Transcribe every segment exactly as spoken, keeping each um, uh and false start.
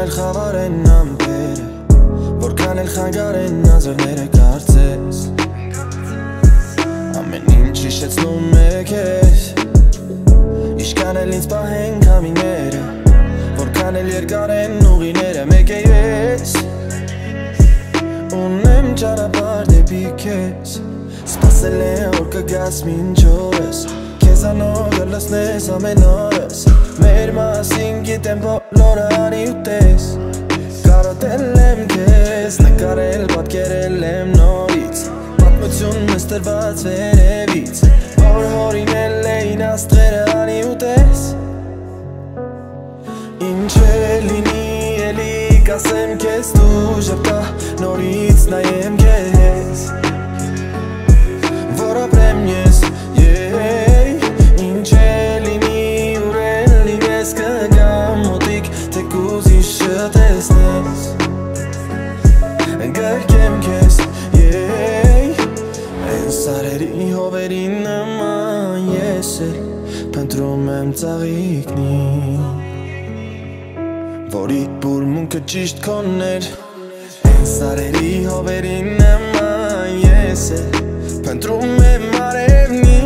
Որքան էլ խավար են ամպերը, որքան էլ խանգար են ազարները կարծես Ամեն ինչ հիշեցնում է քեզ Իշքան էլ ինձ պահեն քամիները Որքան էլ երկար են ուղիները մեկ է ես Ունեմ ճանապարհ դեպի քեզ Սպասել է որ կգաս մինչ օրս Քեզանով կլսնես ամեն օրս Մեր մասին գիտեմ բոլորը անի ու տես Կարոտել եմ քեզ, նկարել, պատկերել եմ նորից Պատմություն մեզ տրված վերևից Որ հորինել էին աստղերը անի ու տես Ինչ է լինի էլի կասեմ քեզ դու ժպտա նորից նայեմ քեզ Որ ապրեմ ես Ինչ է լինի ուրեն լինես կգամ մոտիկ թեկուզ ինձ չտեսնես Գրկեմ քեզ Են սարերի հովերի նման ես էլ Փնտրում եմ ծաղիկնի Որի բուրմունքը ճիշտ քոններ Են սարերի հովերի նման ես էլ Փնտրում եմ արևնի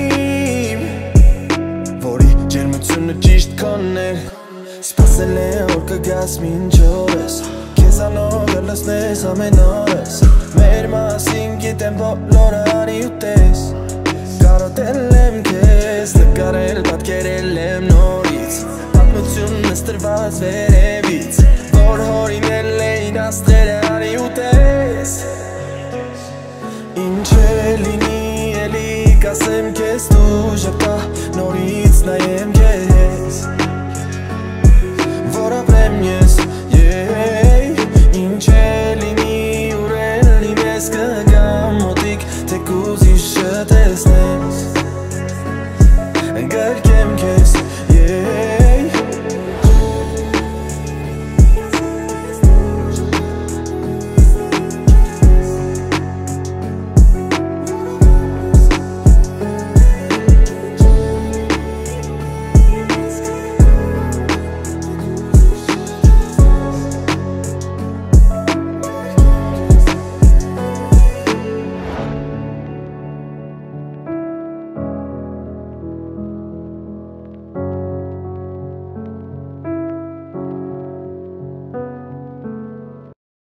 Որի ջերմությունը ճիշտ քոններ Սպասել է որ կգաս մինչ օրս Քեզանով կլսնես ամեն օրս Մեր մասին գիտեմ բոլորը անի ու տես Կարոտել եմ քեզ, նկարել, պատկերել եմ նորից Պատմություն մեզ տրված վերևից Որ հորինել էին աստղերը անի ու տես Ինչ է լինի էլի կասեմ քեզ դու ժպտա նորից նայեմ քեզ